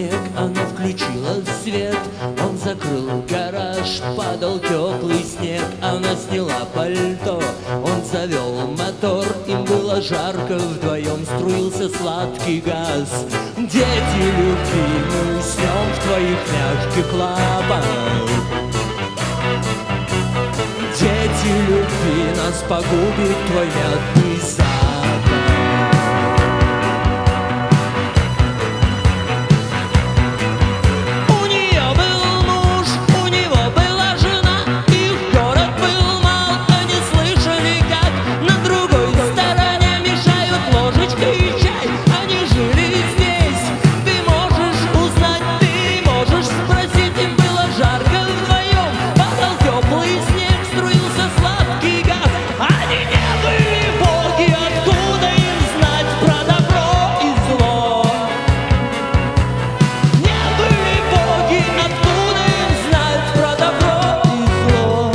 снег, она включила свет. Он закрыл гараж, падал теплый снег. Она сняла пальто, он завел мотор. Им было жарко, вдвоем струился сладкий газ. Дети любви, мы уснем в твоих мягких лапах. Дети любви, нас погубит твой мятный запах. У нее был муж, у него была жена. Их город был мал, они слышали, как на другой стороне мешают ложечкой и чай. Они жили здесь, ты можешь узнать, ты можешь спросить. Им было жарко вдвоем, падал теплый снег, струился сладкий газ. Они не были боги, откуда им знать про добро и зло? Не были боги, откуда им знать про добро и зло?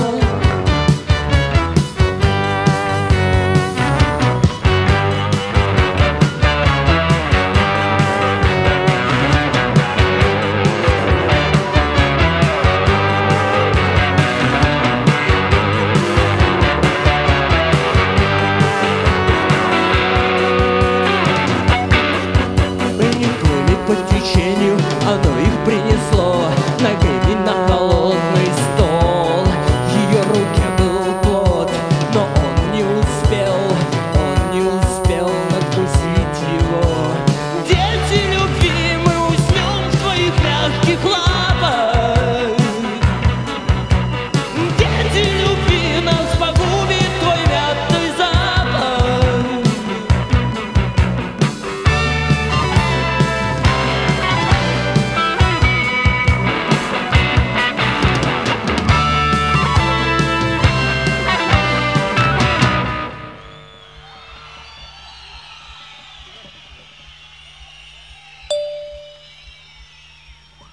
Мы не плыли по течению, оно